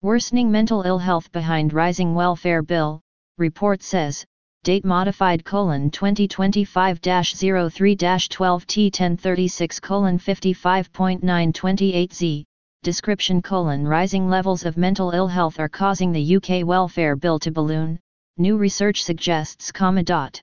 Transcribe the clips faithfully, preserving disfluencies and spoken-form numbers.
Worsening mental ill health behind rising welfare bill, report says, date modified colon twenty twenty-five dash zero three dash twelve T ten thirty-six colon fifty-five point nine twenty-eight Z, description colon rising levels of mental ill health are causing the U K welfare bill to balloon, new research suggests comma dot.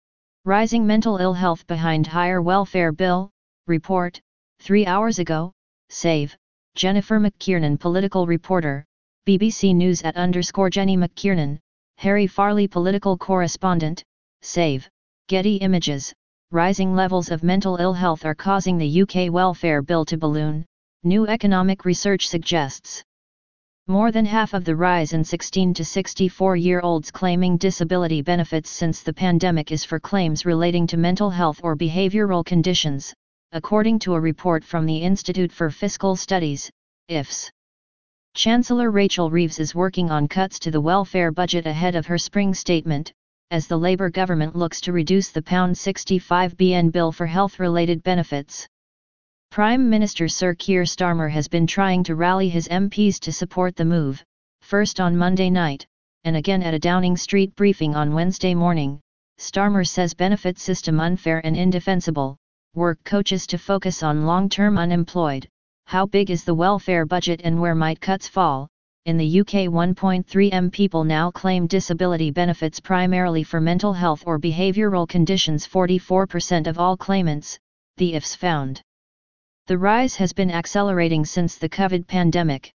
Rising mental ill health behind higher welfare bill, report, three hours ago, save, Jennifer McKiernan political reporter, B B C News at underscore Jenny McKiernan, Harry Farley political correspondent, save, Getty Images, rising levels of mental ill health are causing the U K welfare bill to balloon, new economic research suggests. More than half of the rise in sixteen to sixty-four-year-olds claiming disability benefits since the pandemic is for claims relating to mental health or behavioral conditions, according to a report from the Institute for Fiscal Studies, I F S. Chancellor Rachel Reeves is working on cuts to the welfare budget ahead of her spring statement, as the Labour government looks to reduce the sixty-five billion pound bill for health-related benefits. Prime Minister Sir Keir Starmer has been trying to rally his M Ps to support the move, first on Monday night, and again at a Downing Street briefing on Wednesday morning. Starmer says benefit system unfair and indefensible, work coaches to focus on long-term unemployed. How big is the welfare budget and where might cuts fall? In the U K, one point three million people now claim disability benefits primarily for mental health or behavioural conditions, forty-four percent of all claimants, the I F S found. The rise has been accelerating since the COVID pandemic.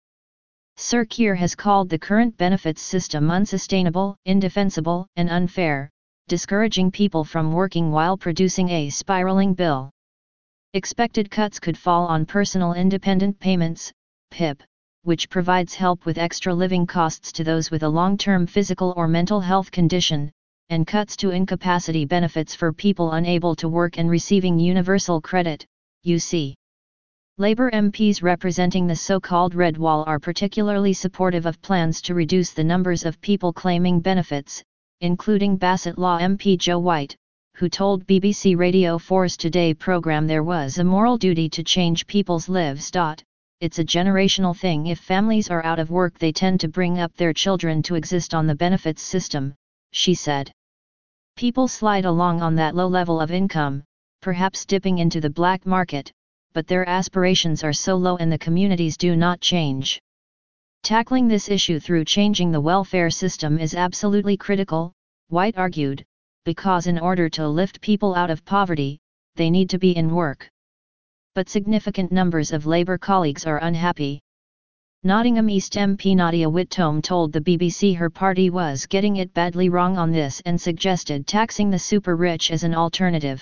Sir Keir has called the current benefits system unsustainable, indefensible, and unfair, discouraging people from working while producing a spiralling bill. Expected cuts could fall on personal independent payments, P I P, which provides help with extra living costs to those with a long-term physical or mental health condition, and cuts to incapacity benefits for people unable to work and receiving universal credit, U C. Labour M Ps representing the so-called Red Wall are particularly supportive of plans to reduce the numbers of people claiming benefits, including Bassett Law M P Joe White, who told B B C Radio four's Today programme there was a moral duty to change people's lives. It's a generational thing. If families are out of work, they tend to bring up their children to exist on the benefits system, she said. People slide along on that low level of income, perhaps dipping into the black market, but their aspirations are so low and the communities do not change. Tackling this issue through changing the welfare system is absolutely critical, White argued, because in order to lift people out of poverty, they need to be in work. But significant numbers of Labour colleagues are unhappy. Nottingham East M P Nadia Whitcomb told the B B C her party was getting it badly wrong on this and suggested taxing the super-rich as an alternative.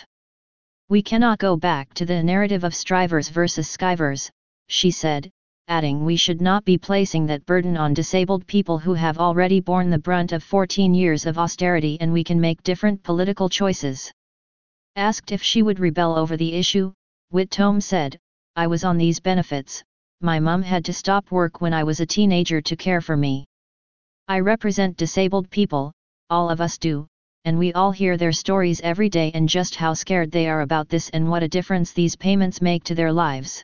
We cannot go back to the narrative of strivers versus skivers, she said, adding we should not be placing that burden on disabled people who have already borne the brunt of fourteen years of austerity and we can make different political choices. Asked if she would rebel over the issue, Whitcomb said, I was on these benefits, my mum had to stop work when I was a teenager to care for me. I represent disabled people, all of us do, and we all hear their stories every day and just how scared they are about this and what a difference these payments make to their lives.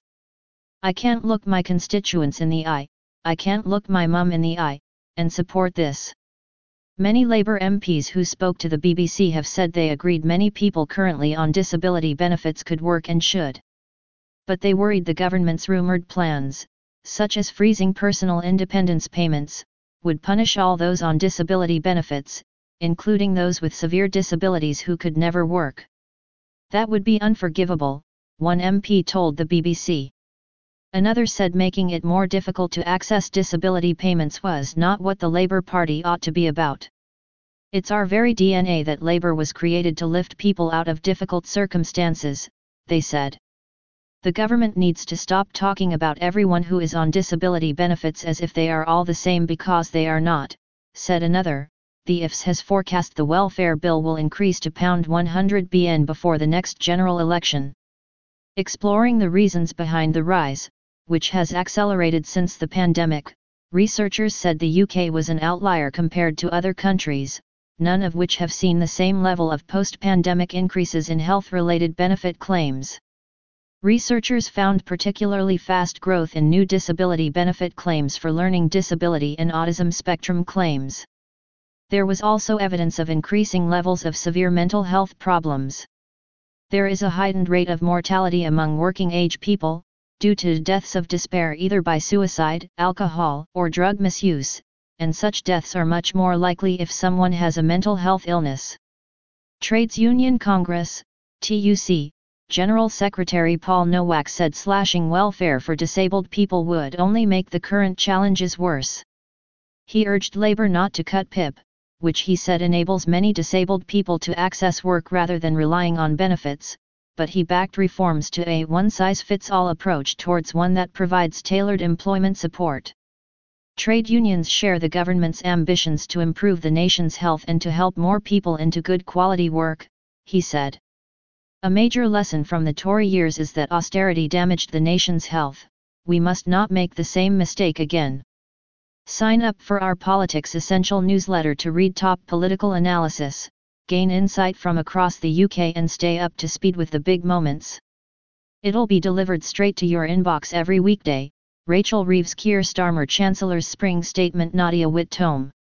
I can't look my constituents in the eye, I can't look my mum in the eye, and support this. Many Labour M Ps who spoke to the B B C have said they agreed many people currently on disability benefits could work and should. But they worried the government's rumoured plans, such as freezing personal independence payments, would punish all those on disability benefits, including those with severe disabilities who could never work. That would be unforgivable, one M P told the B B C. Another said making it more difficult to access disability payments was not what the Labour Party ought to be about. It's our very D N A that Labour was created to lift people out of difficult circumstances, they said. The government needs to stop talking about everyone who is on disability benefits as if they are all the same because they are not, said another. The I F S has forecast the welfare bill will increase to one hundred billion pounds before the next general election. Exploring the reasons behind the rise, which has accelerated since the pandemic, researchers said the U K was an outlier compared to other countries, none of which have seen the same level of post-pandemic increases in health-related benefit claims. Researchers found particularly fast growth in new disability benefit claims for learning disability and autism spectrum claims. There was also evidence of increasing levels of severe mental health problems. There is a heightened rate of mortality among working-age people, due to deaths of despair either by suicide, alcohol, or drug misuse, and such deaths are much more likely if someone has a mental health illness. Trades Union Congress, T U C, General Secretary Paul Nowak said slashing welfare for disabled people would only make the current challenges worse. He urged labor not to cut P I P, which he said enables many disabled people to access work rather than relying on benefits, but he backed reforms to a one-size-fits-all approach towards one that provides tailored employment support. Trade unions share the government's ambitions to improve the nation's health and to help more people into good quality work, he said. A major lesson from the Tory years is that austerity damaged the nation's health. We must not make the same mistake again. Sign up for our Politics Essential newsletter to read top political analysis, gain insight from across the U K and stay up to speed with the big moments. It'll be delivered straight to your inbox every weekday. Rachel Reeves Keir Starmer Chancellor's Spring Statement Nadia Witt Tome